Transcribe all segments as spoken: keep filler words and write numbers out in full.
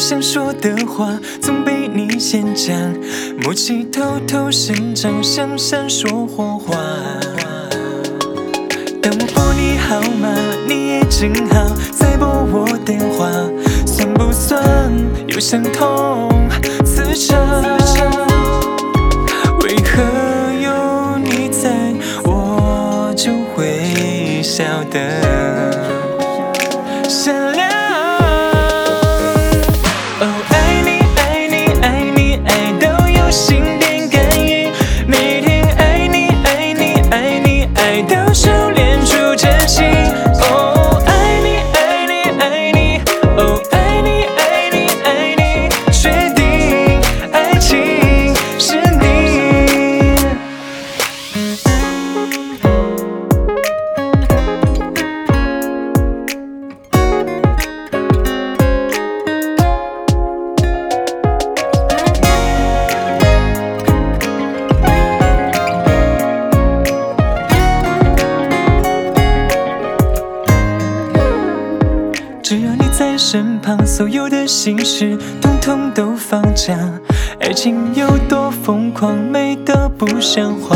想说的话总被你先讲，默契偷偷生长，像闪烁火花。当我拨你号码，你也正好在拨我电话，算不算有相同磁场？为何有你在，我就会笑得善良。哦，爱你爱你爱你爱到有心电感应，每天爱你爱你爱你爱到手链出真心。哦，爱你爱你爱你，哦，爱你爱你爱你，确定爱情是你。只要你在身旁，所有的心事统统都放假。爱情有多疯狂，美得不像话。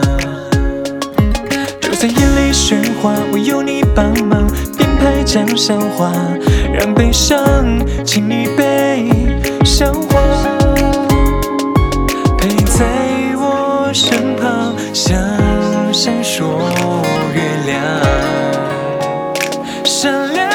就算眼泪喧哗，我有你帮忙，编排讲笑话，让悲伤请你被消化。陪在我身旁，像闪烁月亮，闪亮。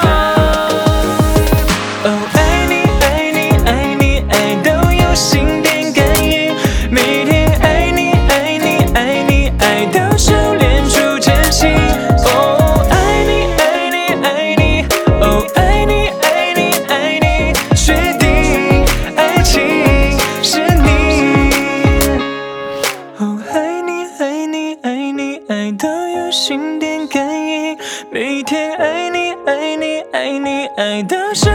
爱到有心电感应，每天爱你爱你爱你爱到手